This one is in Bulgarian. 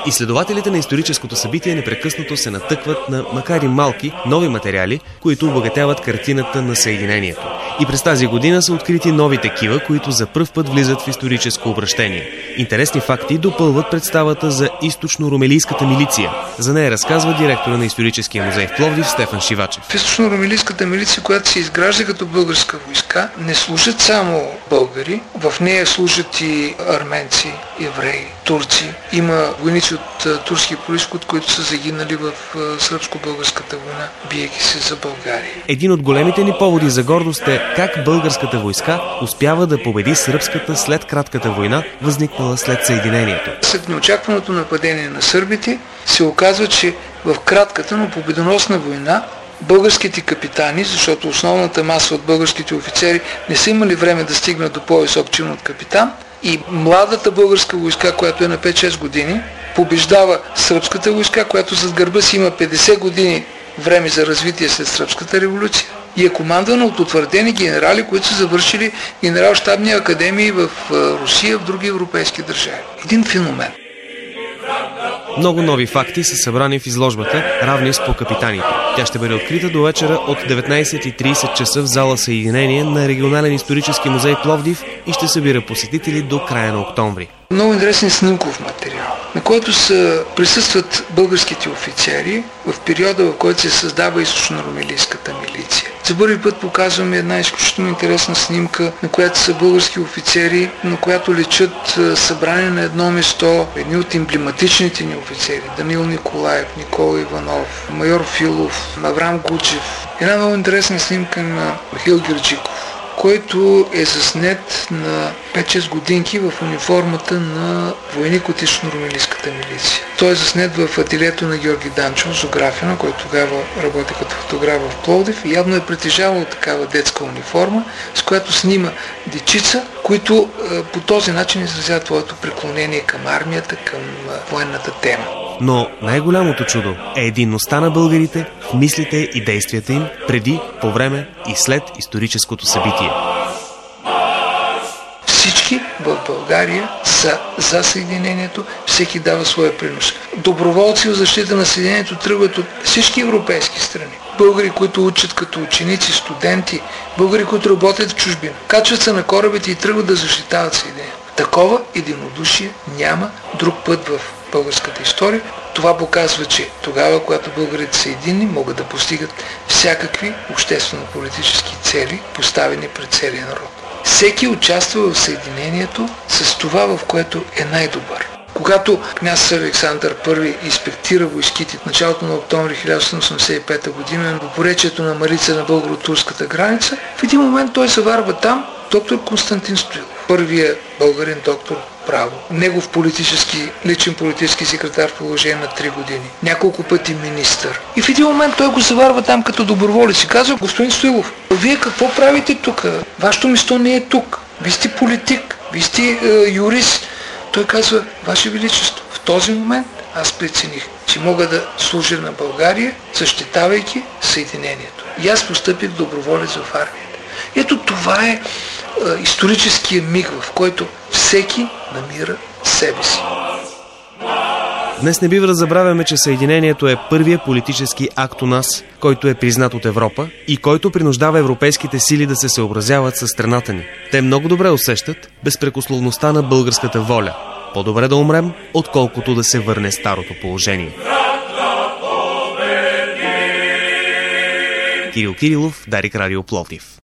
Изследователите на историческото събитие непрекъснато се натъкват на, макар и малки, нови материали, които обогатяват картината на съединението. И през тази година са открити нови такива, които за пръв път влизат в историческо обращение. Интересни факти допълват представата за източно-румелийската милиция. За нея разказва директора на историческия музей в Пловдив Стефан Шивачев. В източно-румелийската милиция, която се изгражда като българска войска, не служат само българи. В нея служат и арменци, евреи, турци. Има войници от турски произход, които са загинали в сръбско-българската война, биейки се за България. Един от големите ни поводи за гордост е как българската войска успява да победи сръбската след кратката война, възникнала след съединението. След неочакваното нападение на сърбите се оказва, че в кратката, но победоносна война българските капитани, защото основната маса от българските офицери не са имали време да стигнат до по-висок чин от капитан, и младата българска войска, която е на 5-6 години, побеждава сръбската войска, която зад гърба си има 50 години време за развитие след сръбската революция и е командвана от утвърдени генерали, които са завършили генерал-щабни академии в Русия, в други европейски държави. Един феномен. Много нови факти са събрани в изложбата "Равни по капитаните". Тя ще бъде открита до вечера от 19:30 часа в зала Съединение на Регионален исторически музей Пловдив и ще събира посетители до края на октомври. Много интересен снимков материал, на който присъстват българските офицери в периода, в който се създава източно-румелийската милиция. За първи път показваме една изключително интересна снимка, на която са български офицери, на която личат събрани на едно место едни от емблематичните ни офицери. Данил Николаев, Никола Иванов, майор Филов, Аврам Гучев. Една много интересна снимка на Михаил Герджиков, който е заснет на 5-6 годинки в униформата на войник от източно-румелийската милиция. Той е заснет в ателието на Георги Данчев, Зографина, който тогава работи като фотограф в Пловдив и явно е притежавал такава детска униформа, с която снима дечица, които по този начин изразяват твоето преклонение към армията, към военната тема. Но най-голямото чудо е единността на българите в мислите и действията им преди, по време и след историческото събитие. Всички в България са за съединението, всеки дава своя принос. Доброволци в защита на съединението тръгват от всички европейски страни. Българи, които учат като ученици, студенти, българи, които работят в чужбина, качват се на корабите и тръгват да защитават съединението. Такова единодушие няма друг път в българската история. Това показва, че тогава, когато българите са единни, могат да постигат всякакви обществено-политически цели, поставени пред целия народ. Всеки участва в съединението с това, в което е най-добър. Когато княз Александър I инспектира войските в началото на октомври 1885 година по поречието на Марица на българо-турската граница, в един момент той заварва там доктор Константин Стоилов, първият българин доктор право. Негов личен политически секретар в продължение на 3 години. Няколко пъти министър. И в един момент той го заварва там като доброволец и казва: господин Стоилов, вие какво правите тук? Вашето място не е тук. Вие сте политик, вие сте юрист. Той казва: Ваше Величество, в този момент аз прецених, че мога да служа на България, защитавайки съединението. И аз постъпих доброволец в армията. Ето това е историческия миг, в който всеки намира себе си. Днес не бива да забравяме, че съединението е първият политически акт у нас, който е признат от Европа и който принуждава европейските сили да се съобразяват със страната ни. Те много добре усещат безпрекословността на българската воля. По-добре да умрем, отколкото да се върне старото положение. Кирил Кирилов, Дарик Радио Пловдив.